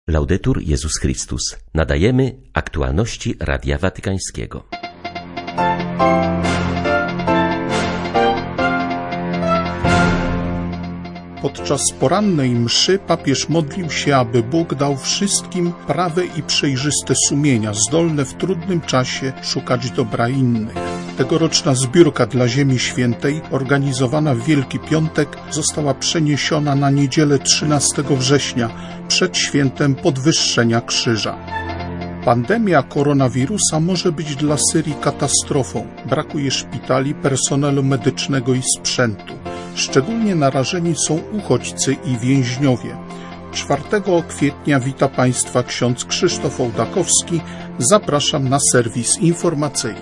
Laudetur Jezus Chrystus. Nadajemy aktualności Radia Watykańskiego. Podczas porannej mszy papież modlił się, aby Bóg dał wszystkim prawe i przejrzyste sumienia, zdolne w trudnym czasie szukać dobra innych. Tegoroczna zbiórka dla Ziemi Świętej, organizowana w Wielki Piątek, została przeniesiona na niedzielę 13 września, przed świętem Podwyższenia Krzyża. Pandemia koronawirusa może być dla Syrii katastrofą. Brakuje szpitali, personelu medycznego i sprzętu. Szczególnie narażeni są uchodźcy i więźniowie. 4 kwietnia wita Państwa ksiądz Krzysztof Ołdakowski. Zapraszam na serwis informacyjny.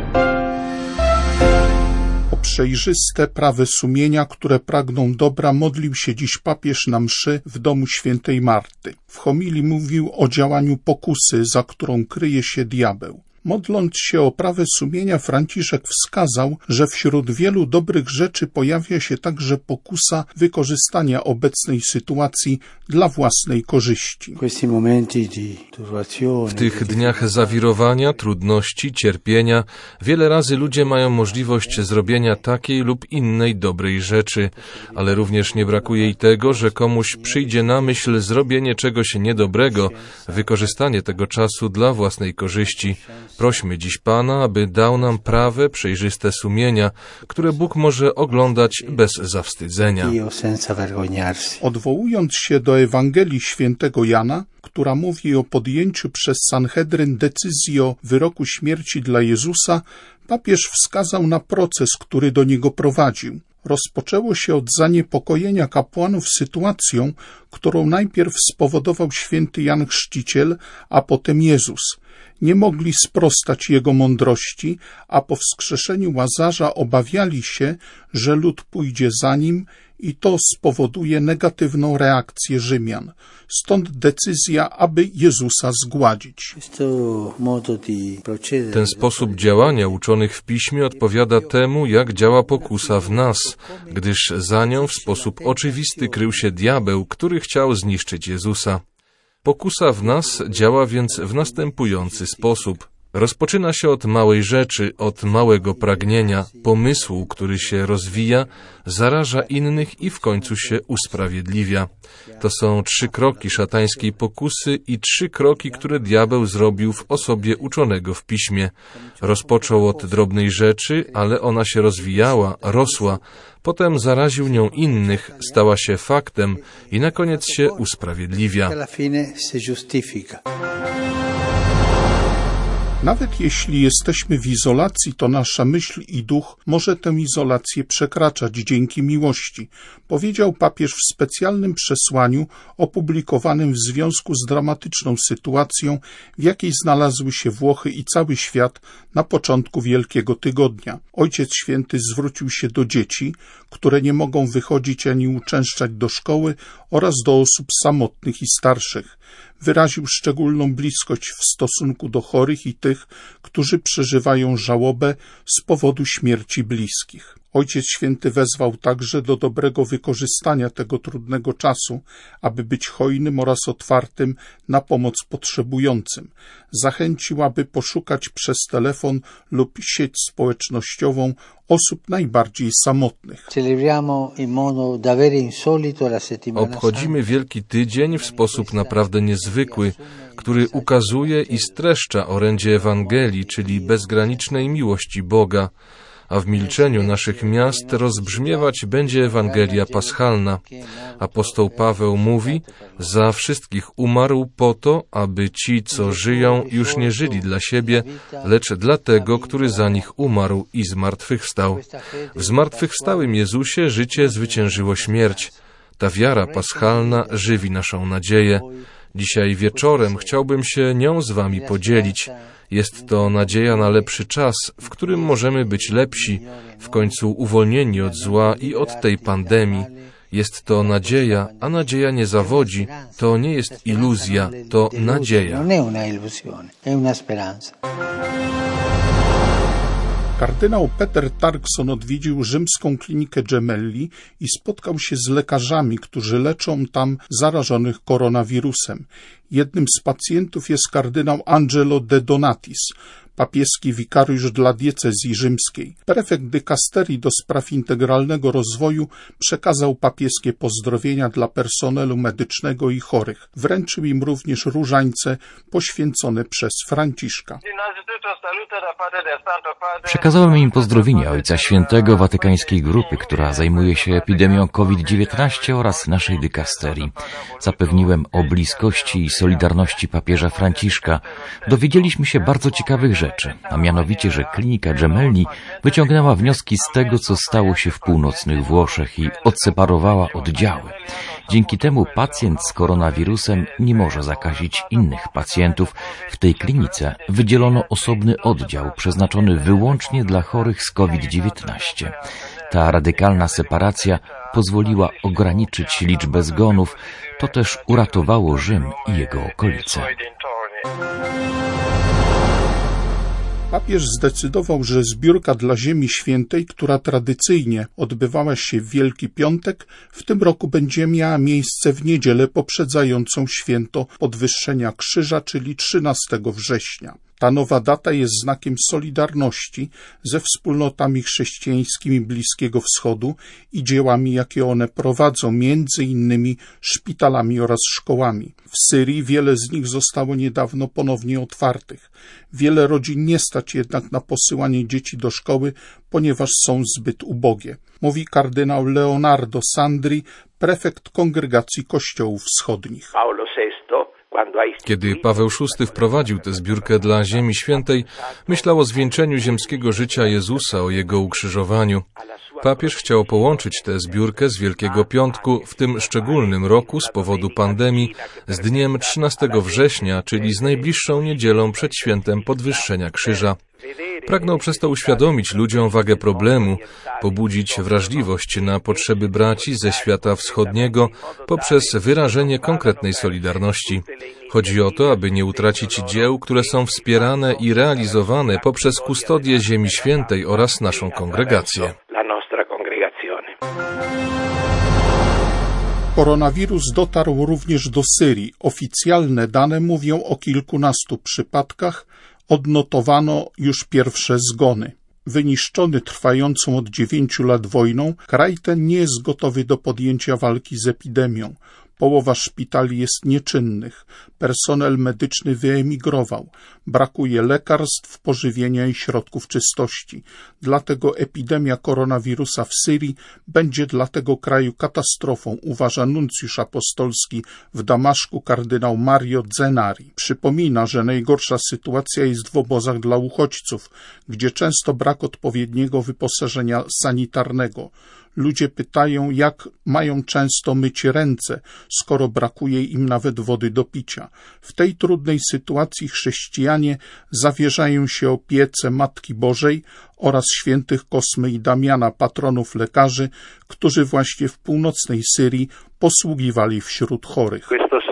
O przejrzyste, prawe sumienia, które pragną dobra, modlił się dziś papież na mszy w domu świętej Marty. W homilii mówił o działaniu pokusy, za którą kryje się diabeł. Modląc się o prawe sumienia, Franciszek wskazał, że wśród wielu dobrych rzeczy pojawia się także pokusa wykorzystania obecnej sytuacji dla własnej korzyści. W tych dniach zawirowania, trudności, cierpienia, wiele razy ludzie mają możliwość zrobienia takiej lub innej dobrej rzeczy, ale również nie brakuje i tego, że komuś przyjdzie na myśl zrobienie czegoś niedobrego, wykorzystanie tego czasu dla własnej korzyści. Prośmy dziś Pana, aby dał nam prawe, przejrzyste sumienia, które Bóg może oglądać bez zawstydzenia. Odwołując się do Ewangelii świętego Jana, która mówi o podjęciu przez Sanhedryn decyzji o wyroku śmierci dla Jezusa, papież wskazał na proces, który do niego prowadził. Rozpoczęło się od zaniepokojenia kapłanów sytuacją, którą najpierw spowodował święty Jan Chrzciciel, a potem Jezus. Nie mogli sprostać jego mądrości, a po wskrzeszeniu Łazarza obawiali się, że lud pójdzie za nim i to spowoduje negatywną reakcję Rzymian. Stąd decyzja, aby Jezusa zgładzić. Ten sposób działania uczonych w Piśmie odpowiada temu, jak działa pokusa w nas, gdyż za nią w sposób oczywisty krył się diabeł, który chciał zniszczyć Jezusa. Pokusa w nas działa więc w następujący sposób. Rozpoczyna się od małej rzeczy, od małego pragnienia, pomysłu, który się rozwija, zaraża innych i w końcu się usprawiedliwia. To są 3 kroki szatańskiej pokusy i 3 kroki, które diabeł zrobił w osobie uczonego w Piśmie. Rozpoczął od drobnej rzeczy, ale ona się rozwijała, rosła. Potem zaraził nią innych, stała się faktem i na koniec się usprawiedliwia. Nawet jeśli jesteśmy w izolacji, to nasza myśl i duch może tę izolację przekraczać dzięki miłości, powiedział papież w specjalnym przesłaniu opublikowanym w związku z dramatyczną sytuacją, w jakiej znalazły się Włochy i cały świat na początku Wielkiego Tygodnia. Ojciec Święty zwrócił się do dzieci, które nie mogą wychodzić ani uczęszczać do szkoły, oraz do osób samotnych i starszych. Wyraził szczególną bliskość w stosunku do chorych i tych, którzy przeżywają żałobę z powodu śmierci bliskich. Ojciec Święty wezwał także do dobrego wykorzystania tego trudnego czasu, aby być hojnym oraz otwartym na pomoc potrzebującym. Zachęcił, aby poszukać przez telefon lub sieć społecznościową osób najbardziej samotnych. Obchodzimy Wielki Tydzień w sposób naprawdę niezwykły, który ukazuje i streszcza orędzie Ewangelii, czyli bezgranicznej miłości Boga. A w milczeniu naszych miast rozbrzmiewać będzie Ewangelia Paschalna. Apostoł Paweł mówi: za wszystkich umarł po to, aby ci, co żyją, już nie żyli dla siebie, lecz dla tego, który za nich umarł i zmartwychwstał. W zmartwychwstałym Jezusie życie zwyciężyło śmierć. Ta wiara paschalna żywi naszą nadzieję. Dzisiaj wieczorem chciałbym się nią z wami podzielić. Jest to nadzieja na lepszy czas, w którym możemy być lepsi, w końcu uwolnieni od zła i od tej pandemii. Jest to nadzieja, a nadzieja nie zawodzi. To nie jest iluzja, to nadzieja. Kardynał Peter Turkson odwiedził rzymską klinikę Gemelli i spotkał się z lekarzami, którzy leczą tam zarażonych koronawirusem. Jednym z pacjentów jest kardynał Angelo De Donatis, papieski wikariusz dla diecezji rzymskiej. Prefekt dykasterii do spraw integralnego rozwoju przekazał papieskie pozdrowienia dla personelu medycznego i chorych. Wręczył im również różańce poświęcone przez Franciszka. Przekazałem im pozdrowienia Ojca Świętego Watykańskiej Grupy, która zajmuje się epidemią COVID-19 oraz naszej dykasterii. Zapewniłem o bliskości i solidarności papieża Franciszka. Dowiedzieliśmy się bardzo ciekawych rzeczy, a mianowicie, że klinika Gemelli wyciągnęła wnioski z tego, co stało się w północnych Włoszech i odseparowała oddziały. Dzięki temu pacjent z koronawirusem nie może zakazić innych pacjentów. W tej klinice wydzielono osobny oddział przeznaczony wyłącznie dla chorych z COVID-19. Ta radykalna separacja pozwoliła ograniczyć liczbę zgonów. To też uratowało Rzym i jego okolice. Papież zdecydował, że zbiórka dla Ziemi Świętej, która tradycyjnie odbywała się w Wielki Piątek, w tym roku będzie miała miejsce w niedzielę poprzedzającą święto Podwyższenia Krzyża, czyli 13 września. Ta nowa data jest znakiem solidarności ze wspólnotami chrześcijańskimi Bliskiego Wschodu i dziełami, jakie one prowadzą, między innymi szpitalami oraz szkołami. W Syrii wiele z nich zostało niedawno ponownie otwartych. Wiele rodzin nie stać jednak na posyłanie dzieci do szkoły, ponieważ są zbyt ubogie. Mówi kardynał Leonardo Sandri, prefekt Kongregacji Kościołów Wschodnich. Kiedy Paweł VI wprowadził tę zbiórkę dla Ziemi Świętej, myślał o zwieńczeniu ziemskiego życia Jezusa, o Jego ukrzyżowaniu. Papież chciał połączyć tę zbiórkę z Wielkiego Piątku w tym szczególnym roku z powodu pandemii z dniem 13 września, czyli z najbliższą niedzielą przed świętem Podwyższenia Krzyża. Pragnął przez to uświadomić ludziom wagę problemu, pobudzić wrażliwość na potrzeby braci ze świata wschodniego poprzez wyrażenie konkretnej solidarności. Chodzi o to, aby nie utracić dzieł, które są wspierane i realizowane poprzez kustodię Ziemi Świętej oraz naszą kongregację. Koronawirus dotarł również do Syrii. Oficjalne dane mówią o kilkunastu przypadkach. Odnotowano już pierwsze zgony. Wyniszczony trwającą od 9 lat wojną, kraj ten nie jest gotowy do podjęcia walki z epidemią. Połowa szpitali jest nieczynnych. Personel medyczny wyemigrował. Brakuje lekarstw, pożywienia i środków czystości. Dlatego epidemia koronawirusa w Syrii będzie dla tego kraju katastrofą, uważa nuncjusz apostolski w Damaszku kardynał Mario Zenari. Przypomina, że najgorsza sytuacja jest w obozach dla uchodźców, gdzie często brak odpowiedniego wyposażenia sanitarnego. Ludzie pytają, jak mają często myć ręce, skoro brakuje im nawet wody do picia. W tej trudnej sytuacji chrześcijanie zawierzają się opiece Matki Bożej oraz świętych Kosmy i Damiana, patronów lekarzy, którzy właśnie w północnej Syrii posługiwali wśród chorych.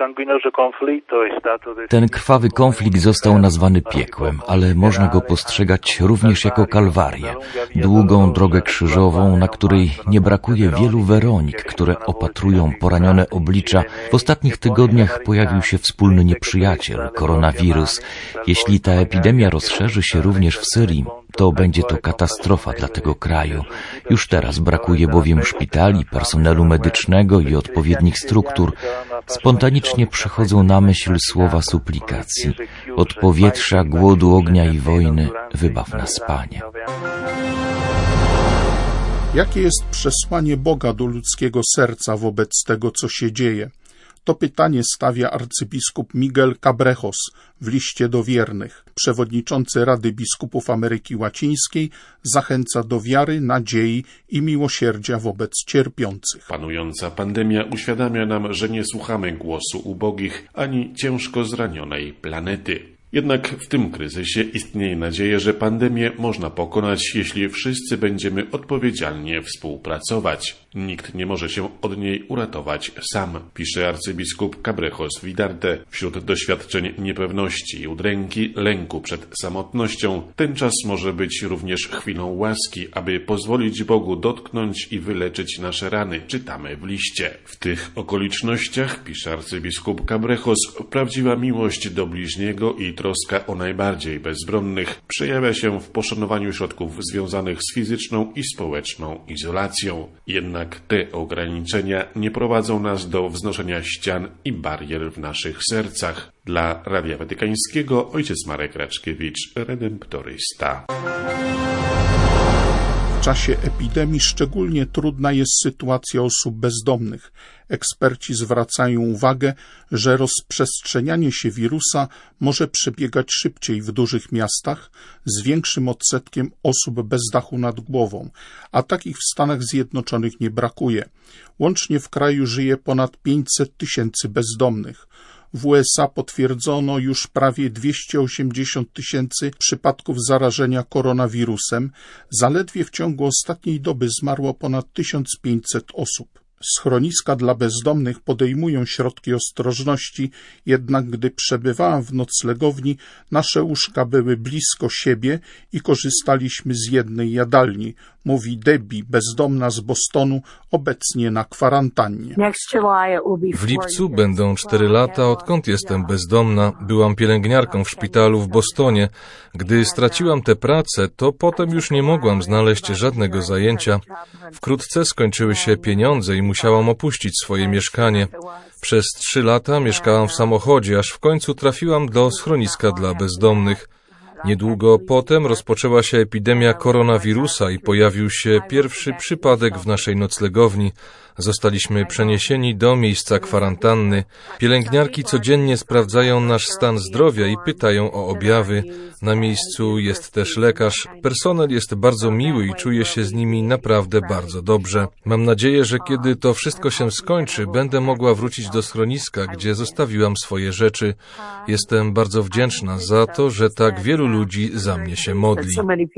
Ten krwawy konflikt został nazwany piekłem, ale można go postrzegać również jako kalwarię, długą drogę krzyżową, na której nie brakuje wielu Weronik, które opatrują poranione oblicza. W ostatnich tygodniach pojawił się wspólny nieprzyjaciel, koronawirus. Jeśli ta epidemia rozszerzy się również w Syrii, to będzie to katastrofa dla tego kraju. Już teraz brakuje bowiem szpitali, personelu medycznego i odpowiednich struktur. Spontanicznie przychodzą na myśl słowa suplikacji. Od powietrza, głodu, ognia i wojny wybaw nas, Panie. Jakie jest przesłanie Boga do ludzkiego serca wobec tego, co się dzieje? To pytanie stawia arcybiskup Miguel Cabrejos w liście do wiernych. Przewodniczący Rady Biskupów Ameryki Łacińskiej zachęca do wiary, nadziei i miłosierdzia wobec cierpiących. Panująca pandemia uświadamia nam, że nie słuchamy głosu ubogich ani ciężko zranionej planety. Jednak w tym kryzysie istnieje nadzieja, że pandemię można pokonać, jeśli wszyscy będziemy odpowiedzialnie współpracować. Nikt nie może się od niej uratować sam, pisze arcybiskup Cabrejos Vidarte. Wśród doświadczeń niepewności, udręki, lęku przed samotnością, ten czas może być również chwilą łaski, aby pozwolić Bogu dotknąć i wyleczyć nasze rany, czytamy w liście. W tych okolicznościach, pisze arcybiskup Cabrejos, prawdziwa miłość do bliźniego i troska o najbardziej bezbronnych przejawia się w poszanowaniu środków związanych z fizyczną i społeczną izolacją. Jednak te ograniczenia nie prowadzą nas do wznoszenia ścian i barier w naszych sercach. Dla Radia Watykańskiego ojciec Marek Raczkiewicz, redemptorysta. W czasie epidemii szczególnie trudna jest sytuacja osób bezdomnych. Eksperci zwracają uwagę, że rozprzestrzenianie się wirusa może przebiegać szybciej w dużych miastach z większym odsetkiem osób bez dachu nad głową, a takich w Stanach Zjednoczonych nie brakuje. Łącznie w kraju żyje ponad 500 000 bezdomnych. W USA potwierdzono już prawie 280 000 przypadków zarażenia koronawirusem. Zaledwie w ciągu ostatniej doby zmarło ponad 1500 osób. Schroniska dla bezdomnych podejmują środki ostrożności, jednak gdy przebywałam w noclegowni, nasze łóżka były blisko siebie i korzystaliśmy z jednej jadalni, mówi Debbie, bezdomna z Bostonu, obecnie na kwarantannie. W lipcu będą 4 lata, odkąd jestem bezdomna. Byłam pielęgniarką w szpitalu w Bostonie. Gdy straciłam tę pracę, to potem już nie mogłam znaleźć żadnego zajęcia. Wkrótce skończyły się pieniądze i musiałam opuścić swoje mieszkanie. Przez 3 lata mieszkałam w samochodzie, aż w końcu trafiłam do schroniska dla bezdomnych. Niedługo potem rozpoczęła się epidemia koronawirusa i pojawił się pierwszy przypadek w naszej noclegowni. Zostaliśmy przeniesieni do miejsca kwarantanny. Pielęgniarki codziennie sprawdzają nasz stan zdrowia i pytają o objawy. Na miejscu jest też lekarz. Personel jest bardzo miły i czuję się z nimi naprawdę bardzo dobrze. Mam nadzieję, że kiedy to wszystko się skończy, będę mogła wrócić do schroniska, gdzie zostawiłam swoje rzeczy. Jestem bardzo wdzięczna za to, że tak wielu ludzi za mnie się modli.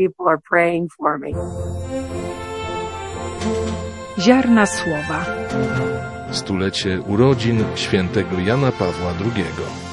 Ziarna słowa. 100-lecie urodzin świętego Jana Pawła II.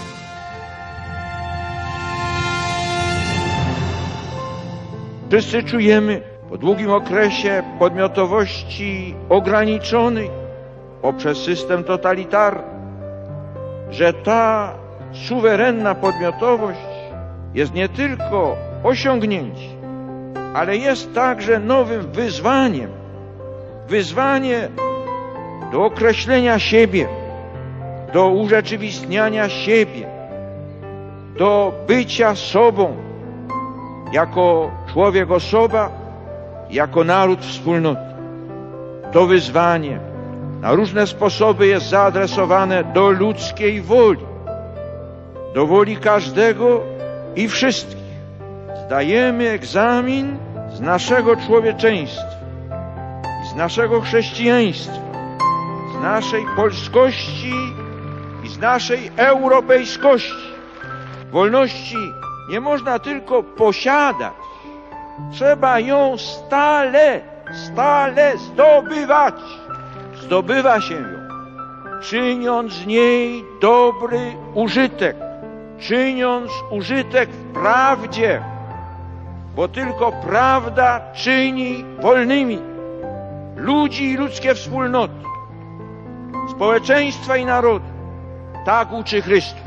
Wszyscy czujemy po długim okresie podmiotowości ograniczonej poprzez system totalitarny, że ta suwerenna podmiotowość jest nie tylko osiągnięciem, ale jest także nowym wyzwaniem. Wyzwanie do określenia siebie, do urzeczywistniania siebie, do bycia sobą, jako człowiek osoba, jako naród wspólnoty. To wyzwanie na różne sposoby jest zaadresowane do ludzkiej woli, do woli każdego i wszystkich. Zdajemy egzamin z naszego człowieczeństwa, z naszego chrześcijaństwa, z naszej polskości i z naszej europejskości. Wolności nie można tylko posiadać, trzeba ją stale zdobywać. Zdobywa się ją, czyniąc z niej dobry użytek, czyniąc użytek w prawdzie, bo tylko prawda czyni wolnymi ludzi i ludzkie wspólnoty, społeczeństwa i narody. Tak uczy Chrystus.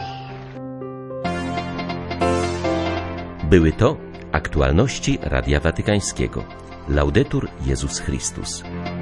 Były to aktualności Radia Watykańskiego. Laudetur Jezus Chrystus.